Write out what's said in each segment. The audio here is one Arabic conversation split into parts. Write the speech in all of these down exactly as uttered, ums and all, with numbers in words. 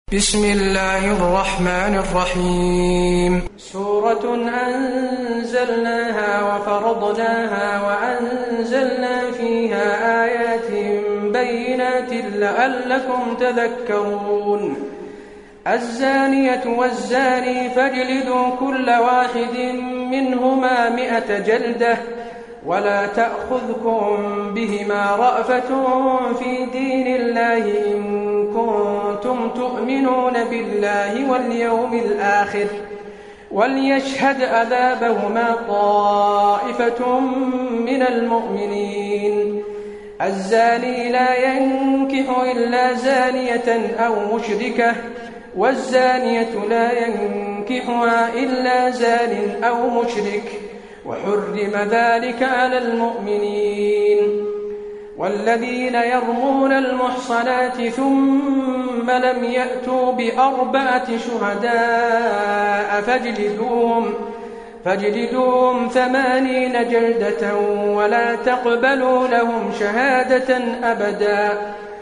بسم الله الرحمن الرحيم. سورة أنزلناها وفرضناها وأنزلنا فيها آيات بينات لعلكم تذكرون. الزانية والزاني فاجلدوا كل واحد منهما مئة جلدة ولا تأخذكم بهما رأفة في دين الله إن كنتم تؤمنون بالله واليوم الآخر وليشهد عذابهما طائفة من المؤمنين. الزاني لا ينكح إلا زانية أو مشركة والزانية لا ينكحها إلا زان أو مشرك وحرم ذلك على المؤمنين. والذين يرمون المحصنات ثم لم يأتوا بأربعة شهداء فاجلدوهم, فاجلدوهم ثمانين جلدة ولا تقبلوا لهم شهادة أبدا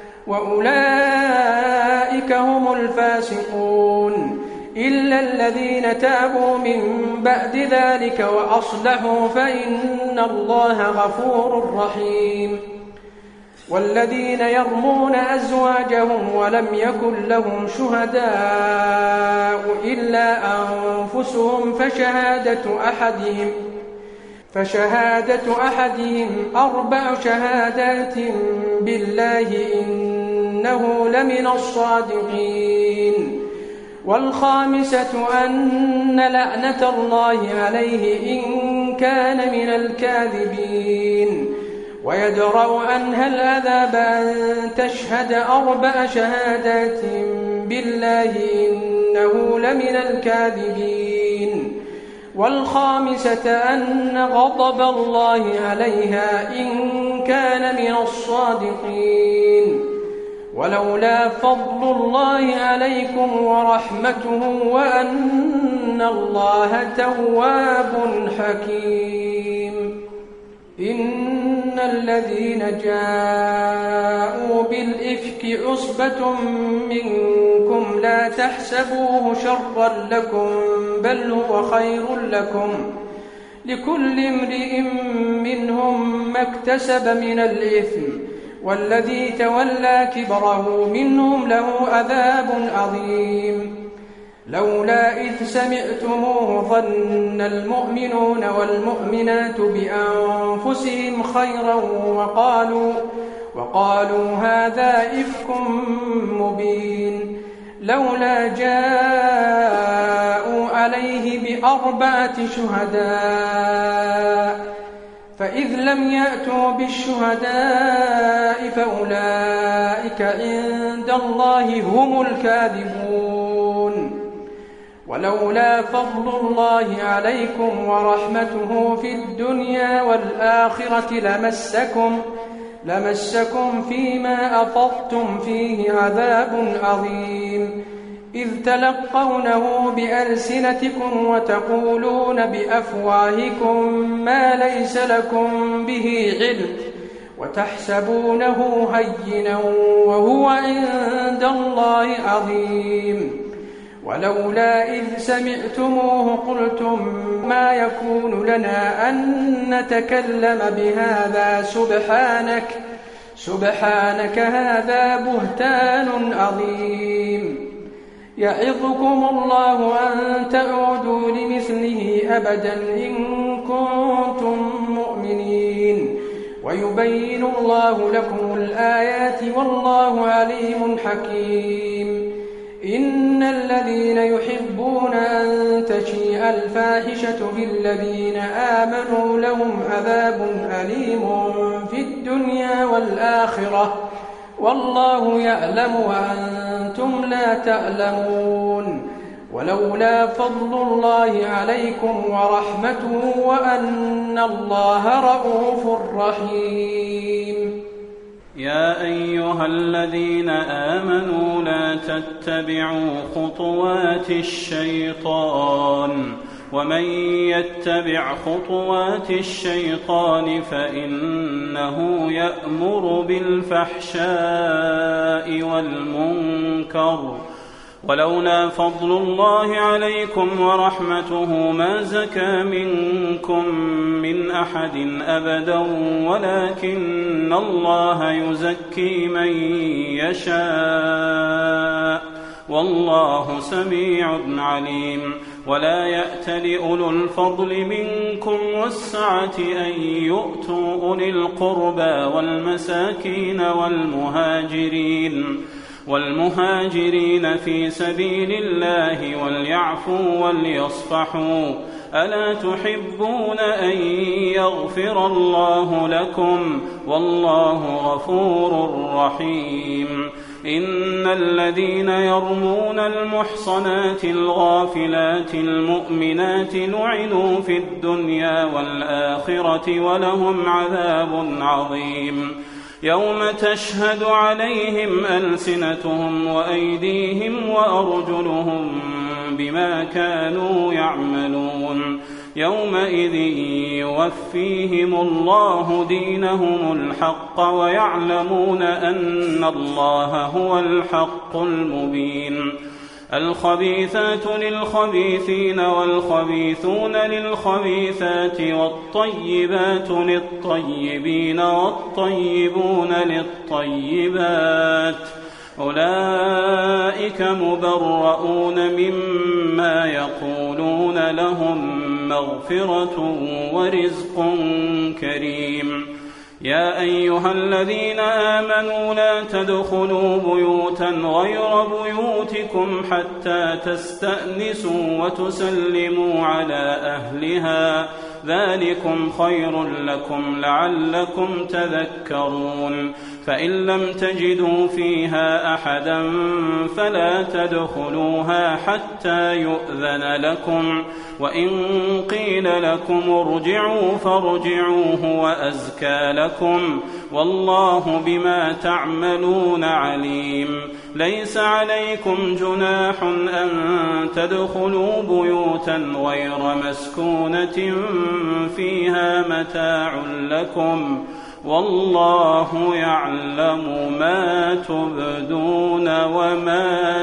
وأولئك هم الفاسقون إلا الذين تابوا من بعد ذلك وأصلحوا فإن الله غفور رحيم. والذين يرمون أزواجهم ولم يكن لهم شهداء إلا أنفسهم فشهادة أحدهم فشهادة أحدهم أربع شهادات بالله إنه لمن الصادقين. والخامسة أن لعنة الله عليه إن كان من الكاذبين ويدرأ عنها العذاب أن تشهد أربع شهادات بالله إنه لمن الكاذبين. والخامسة أن غضب الله عليها إن كان من الصادقين. ولولا فضل الله عليكم ورحمته وأن الله تواب حكيم. إن الذين جاءوا بالإفك عصبة منكم لا تحسبوه شرا لكم بل هو خير لكم لكل امرئ منهم ما اكتسب من الإثم والذي تولى كبره منهم له عذاب عظيم. لولا إذ سمعتموه ظن المؤمنون والمؤمنات بأنفسهم خيرا وقالوا, وقالوا هذا إفك مبين. لولا جاءوا عليه بأربعة شهداء فإذ لم يأتوا بالشهداء فأولئك عند الله هم الكاذبون. ولولا فضل الله عليكم ورحمته في الدنيا والآخرة لمسكم, لمسكم فيما أفضتم فيه عذاب عظيم إذ تلقونه بألسنتكم وتقولون بأفواهكم ما ليس لكم به علم وتحسبونه هينا وهو عند الله عظيم. ولولا إذ سمعتموه قلتم ما يكون لنا أن نتكلم بهذا سبحانك, سبحانك هذا بهتان عظيم. يعظكم الله أن تعودوا لمثله أبدا إن كنتم مؤمنين ويبين الله لكم الآيات والله عليم حكيم. إن الذين يحبون أن تشيع الفاحشة في الذين آمنوا لهم عذاب أليم في الدنيا والآخرة والله يعلم وأنتم لا تعلمون. ولولا فضل الله عليكم ورحمته وأن الله رءوف رحيم. يا أيها الذين آمنوا لا تتبعوا خطوات الشيطان ومن يتبع خطوات الشيطان فإنه يأمر بالفحشاء والمنكر ولولا فضل الله عليكم ورحمته ما زكى منكم من أحد أبدا ولكن الله يزكي من يشاء والله سميع عليم. ولا يأت لأولو الفضل منكم والسعة أن يؤتوا أولي القربى والمساكين والمهاجرين والمهاجرين في سبيل الله وليعفوا وليصفحوا ألا تحبون أن يغفر الله لكم والله غفور رحيم. إن الذين يرمون المحصنات الغافلات المؤمنات لعنوا في الدنيا والآخرة ولهم عذاب عظيم. يوم تشهد عليهم ألسنتهم وأيديهم وأرجلهم بما كانوا يعملون يومئذ يوفيهم الله دينهم الحق ويعلمون أن الله هو الحق المبين. الخبيثات للخبيثين والخبيثون للخبيثات والطيبات للطيبين والطيبون للطيبات أولئك مبرؤون مما يقولون لهم مغفرة ورزق كريم. يا أيها الذين آمنوا لا تدخلوا بيوتا غير بيوتكم حتى تستأنسوا وتسلموا على أهلها ذلكم خير لكم لعلكم تذكرون. فإن لم تجدوا فيها أحدا فلا تدخلوها حتى يؤذن لكم وإن قيل لكم ارجعوا فارجعوا هو أزكى لكم والله بما تعملون عليم. ليس عليكم جناح أن تدخلوا بيوتا غير مسكونة فيها متاع لكم والله يعلم ما تبدون وما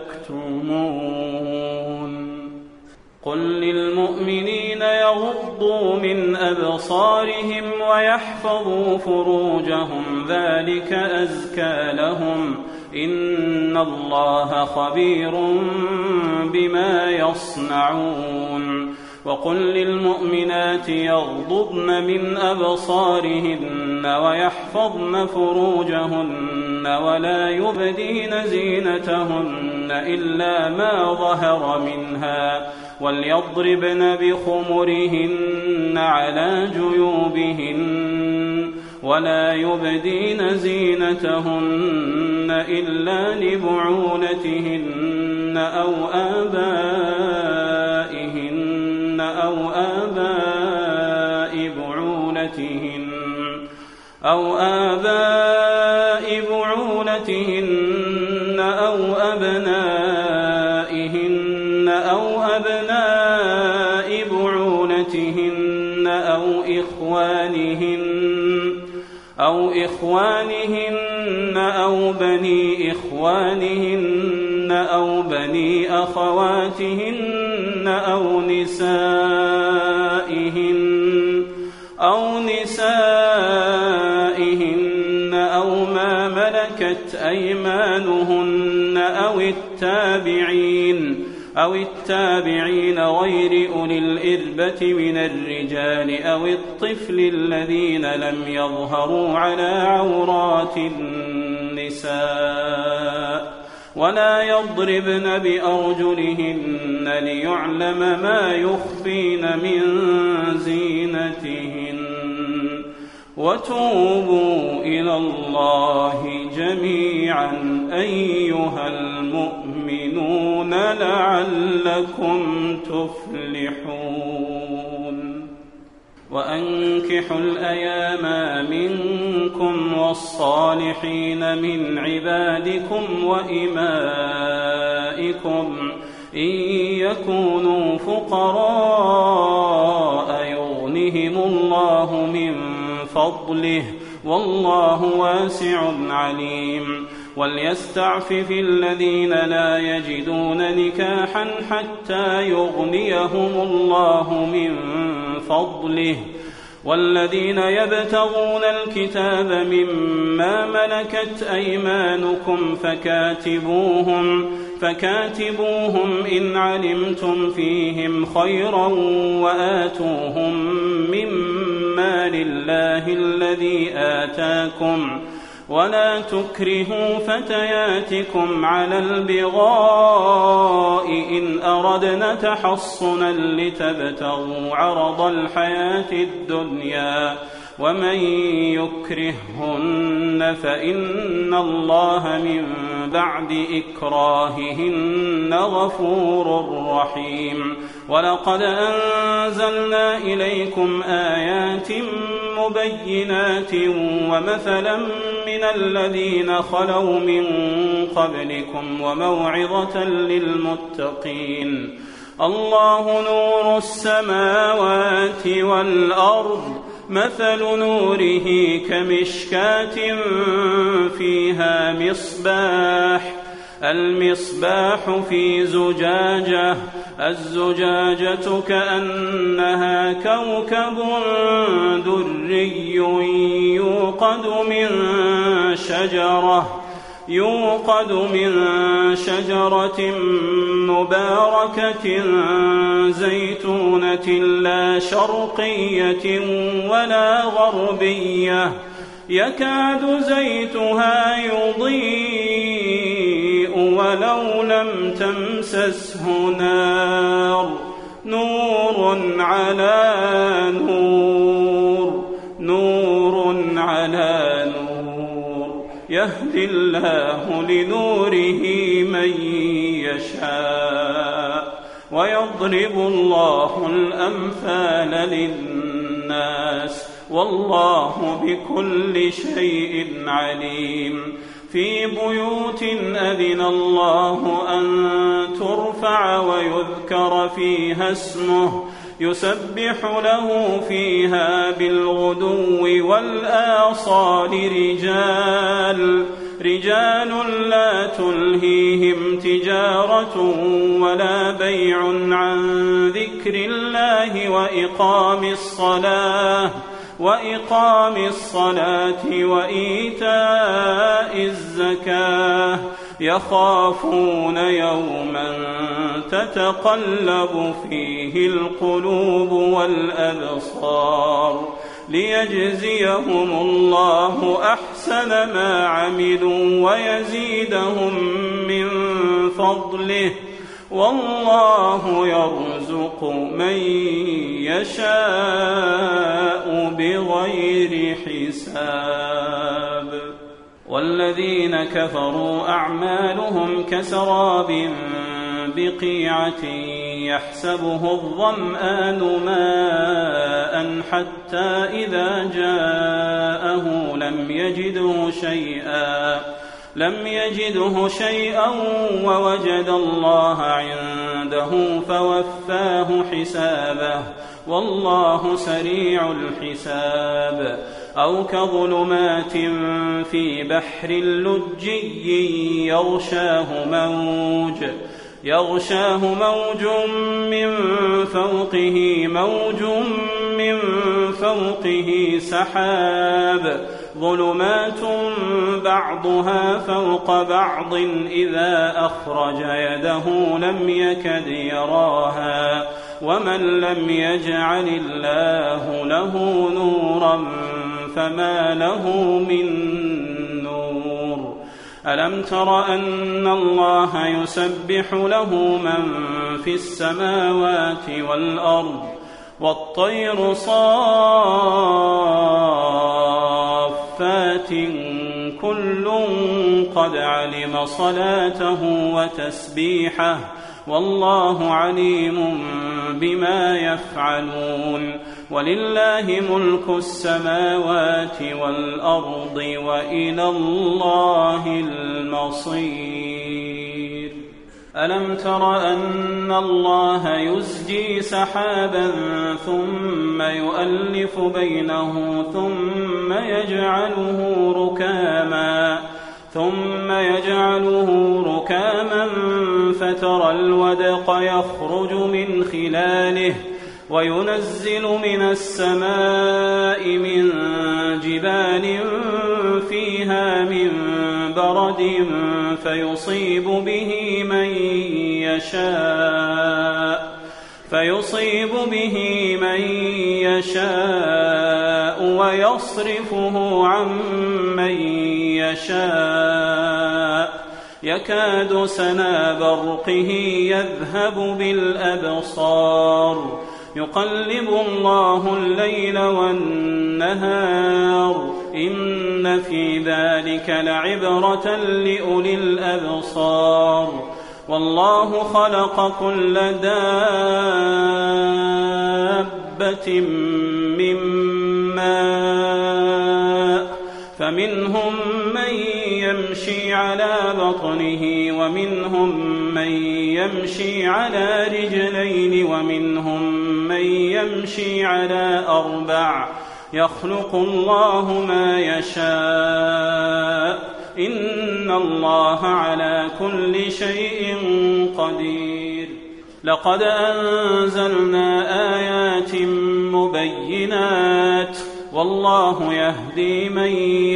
تكتمون. قل للمؤمنين يغضوا من أبصارهم ويحفظوا فروجهم ذلك أزكى لهم إن الله خبير بما يصنعون. وقل للمؤمنات يغضضن من أبصارهن ويحفظن فروجهن ولا يبدين زينتهن إلا ما ظهر منها وليضربن بخمرهن على جيوبهن ولا يبدين زينتهن إلا لبعولتهن أو آبائهن أو آباء بعولتهن أو آباء بعولتهن أو أبنائهن أو أبناء بعولتهن أو إخوانهن أو إخوانهن أو بني إخوانهن أو بني أخواتهن أو نسائهن أو نسائهن أو ما ملكت أيمانهن أو التابعين أو التابعين غير أولي الإربة من الرجال أو الطفل الذين لم يظهروا على عورات النساء ولا يضربن بأرجلهن ليعلم ما يخفين من زينتهن. وتوبوا إلى الله جميعا أيها المؤمنون لعلكم تفلحون. وأنكحوا الأيام منكم والصالحين من عبادكم وإمائكم إن يكونوا فقراء يغنهم الله من فضله والله واسع عليم. وليستعفف الذين لا يجدون نكاحا حتى يغنيهم الله من فضله والذين يبتغون الكتاب مما ملكت أيمانكم فكاتبوهم فكاتبوهم إن علمتم فيهم خيرا وآتوهم مما لله الذي آتاكم ولا تكرهوا فتياتكم على البغاء إن أردنا تحصنا لتبتغوا عرض الحياة الدنيا ومن يكرههن فإن الله من بعد إكراههن غفور رحيم ولقد أنزلنا إليكم آيات مبينات ومثلا من الذين خلوا من قبلكم وموعظة للمتقين الله نور السماوات والأرض مثل نوره كمشكاة فيها مصباح المصباح في زجاجة الزجاجة كأنها كوكب دري يوقد من شجرة يوقد من شجرة مباركة زيتونة لا شرقية ولا غربية يكاد زيتها يضيء ولو لم تمسسه نار نور على نور نور على نور يهدي الله لنوره من يشاء ويضرب الله الأمثال للناس والله بكل شيء عليم في بيوت أذن الله أن ترفع ويذكر فيها اسمه يسبح له فيها بالغدو والآصال رجال رجال لا تلهيهم تجارة ولا بيع عن ذكر الله وإقام الصلاة وإقام الصلاة وإيتاء الزكاة يخافون يوما تتقلب فيه القلوب والأبصار ليجزيهم الله أحسن ما عملوا ويزيدهم من فضله والله يرزق من يشاء بغير حساب والذين كفروا أعمالهم كسراب بقيعة يحسبه الظمآن ماء حتى إذا جاءه لم يجده شيئا لم يجده شيئا ووجد الله عنده فوفاه حسابه والله سريع الحساب أو كظلمات في بحر لجي يغشاه موج يغشاه موج من فوقه موج من فوقه سحاب ظلمات بعضها فوق بعض إذا أخرج يده لم يكد يراها ومن لم يجعل الله له نورا فما له من نور ألم تر أن الله يسبح له من في السماوات والأرض والطير صافات كل قد علم صلاته وتسبيحه والله عليم بما يفعلون ولله ملك السماوات والأرض وإلى الله المصير ألم تر أن الله يزجي سحابا ثم يؤلف بينه ثم يجعله ركاما ثم يجعله ركاما فترى الودق يخرج من خلاله وينزل من السماء من جبال فيها من برد فيصيب به من يشاء فيصيب به من يشاء ويصرفه عن من يشاء يكاد سنا برقه يذهب بالأبصار يقلب الله الليل والنهار إن في ذلك لعبرة لأولي الأبصار والله خلق كل دابة من ماء فمنهم من يمشي على بطنه ومنهم من يمشي على رجلين ومنهم من يمشي على أربع يخلق الله ما يشاء إن الله على كل شيء قدير لقد أنزلنا آيات مبينات والله يهدي من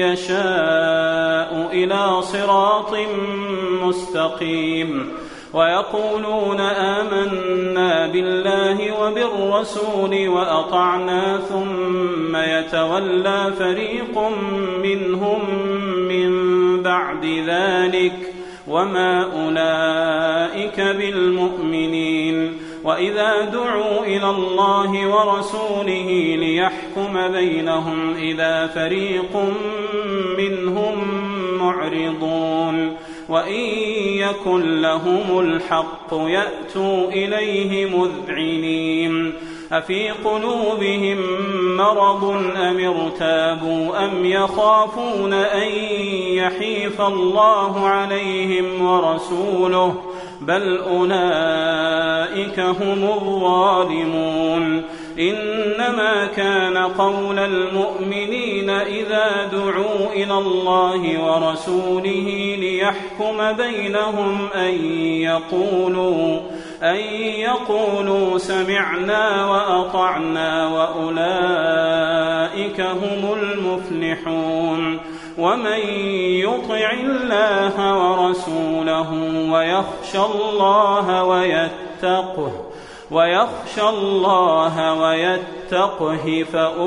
يشاء إلى صراط مستقيم ويقولون آمنا بالله وبالرسول وأطعنا ثم يتولى فريق منهم من بعد ذلك وما أولئك بالمؤمنين وإذا دعوا إلى الله ورسوله ليحكم بينهم إذا فريق منهم معرضون وإن يكن لهم الحق يأتوا إليه مذعنين أفي قلوبهم مرض أم ارتابوا أم يخافون أن يحيف الله عليهم ورسوله بل أولئك هم الظالمون إنما كان قول المؤمنين إذا دعوا إلى الله ورسوله ليحكم بينهم أن يقولوا أن يقولوا سمعنا وأطعنا وأولئك هم المفلحون ومن يطع الله ورسوله ويخشى الله ويتقه ويخشى الله ويتقه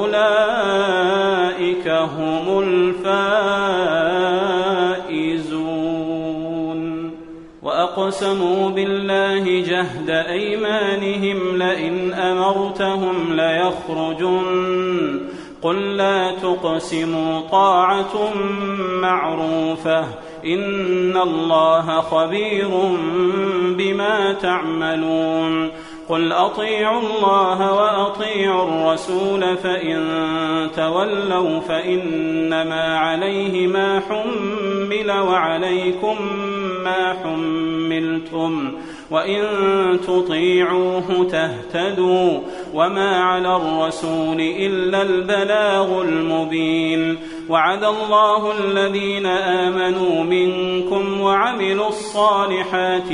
فأولئك هم الفائزون وأقسموا بالله جهد أيمانهم لئن أمرتهم ليخرجن قل لا تقسموا طاعة معروفة إن الله خبير بما تعملون قل أطيعوا الله وأطيعوا الرسول فإن تولوا فإنما عليه ما حمل وعليكم ما حملتم وإن تطيعوه تهتدوا وما على الرسول إلا البلاغ المبين وعد الله الذين آمنوا منكم وعملوا الصالحات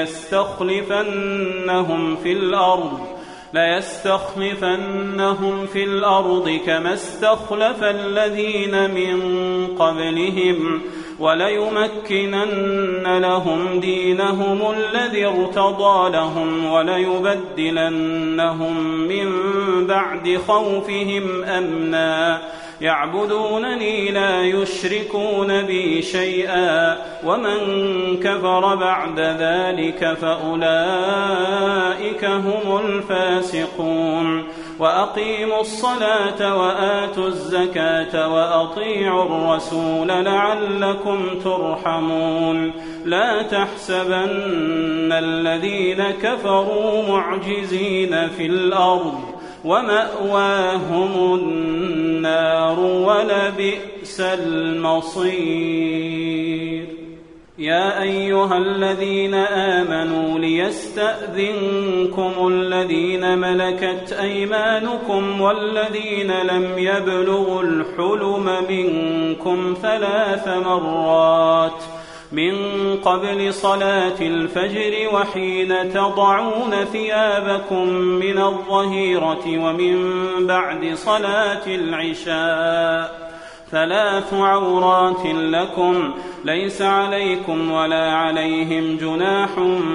ليستخلفنهم في الأرض ليستخلفنهم في الأرض كما استخلف الذين من قبلهم وليمكنن لهم دينهم الذي ارتضى لهم وليبدلنهم من بعد خوفهم أمنا يعبدونني لا يشركون بي شيئا ومن كفر بعد ذلك فأولئك هم الفاسقون وأقيموا الصلاة وآتوا الزكاة وأطيعوا الرسول لعلكم ترحمون لا تحسبن الذين كفروا معجزين في الأرض ومأواهم النار ولبئس المصير يا أيها الذين آمنوا ليستأذنكم الذين ملكت أيمانكم والذين لم يبلغوا الحلم منكم ثلاث مرات من قبل صلاة الفجر وحين تضعون ثيابكم من الظهيرة ومن بعد صلاة العشاء ثلاث عورات لكم ليس عليكم ولا عليهم جناح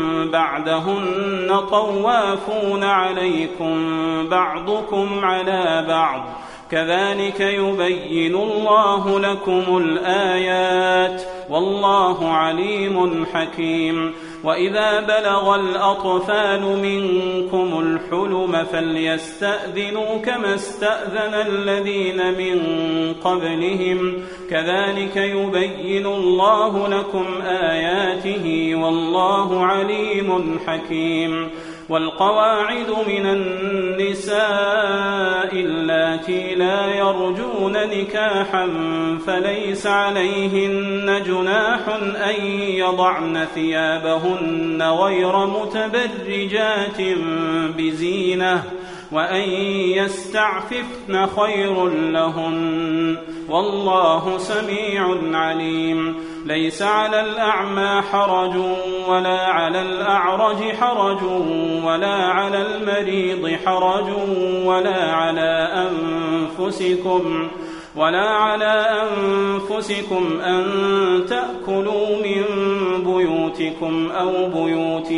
بعدهن طوافون عليكم بعضكم على بعض كذلك يبين الله لكم الآيات والله عليم حكيم. وإذا بلغ الأطفال منكم الحلم فليستأذنوا كما استأذن الذين من قبلهم كذلك يبين الله لكم آياته والله عليم حكيم. والقواعد من النساء اللاتي لا يرجون نكاحا فليس عليهن جناح أن يضعن ثيابهن غير متبرجات بزينة وأن يستعففن خير لهن والله سميع عليم. ليس على الأعمى حرج ولا على الأعرج حرج ولا على المريض حرج ولا على أنفسكم ولا على أنفسكم أن تأكلوا من بيوتكم أو بيوت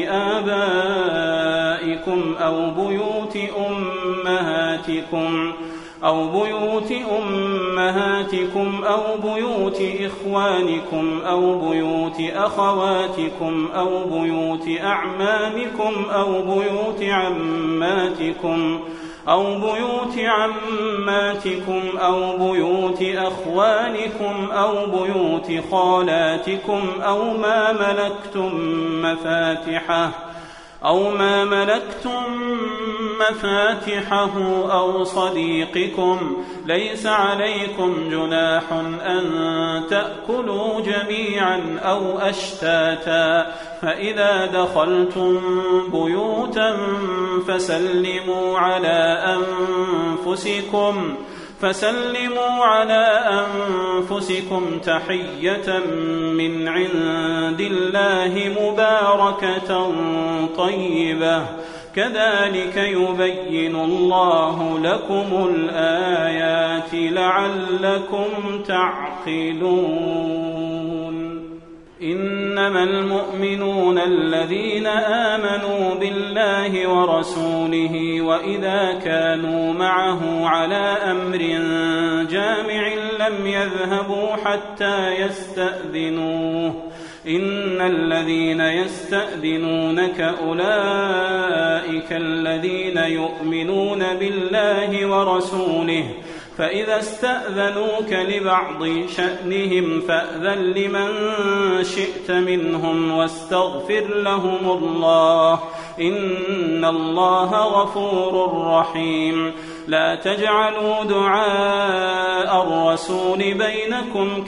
آبائكم أو بيوت أمهاتكم أو بيوت أمهاتكم أو بيوت إخوانكم أو بيوت أخواتكم أو بيوت أعمامكم أو بيوت عماتكم أو بيوت عماتكم أو بيوت أخوانكم أو بيوت خالاتكم أو ما ملكتم مفاتحه أو ما ملكتم مفاتحه أو صديقكم ليس عليكم جناح أن تأكلوا جميعا أو أشتاتا فإذا دخلتم بيوتا فسلموا على أنفسكم فسلموا على أنفسكم تحية من عند الله مباركة طيبة كذلك يبين الله لكم الآيات لعلكم تعقلون. إنما المؤمنون الذين آمنوا بالله ورسوله وإذا كانوا معه على أمر جامع لم يذهبوا حتى يستأذنوه إن الذين يستأذنونك أولئك الذين يؤمنون بالله ورسوله فإذا استأذنوك لبعض شأنهم فأذن لمن شئت منهم واستغفر لهم الله إن الله غفور رحيم. لا تجعلوا دعاء الرسول بينكم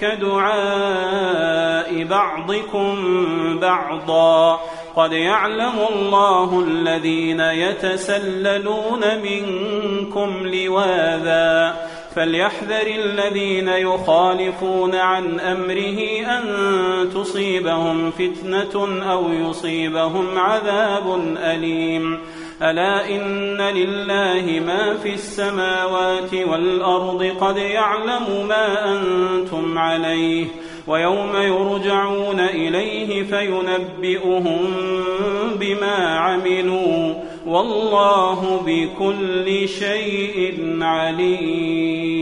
كدعاء بعضكم بعضا قد يعلم الله الذين يتسللون منكم لواذا فليحذر الذين يخالفون عن أمره أن تصيبهم فتنة أو يصيبهم عذاب أليم. ألا إن لله ما في السماوات والأرض قد يعلم ما أنتم عليه ويوم يرجعون إليه فينبئهم بما عملوا والله بكل شيء عليم.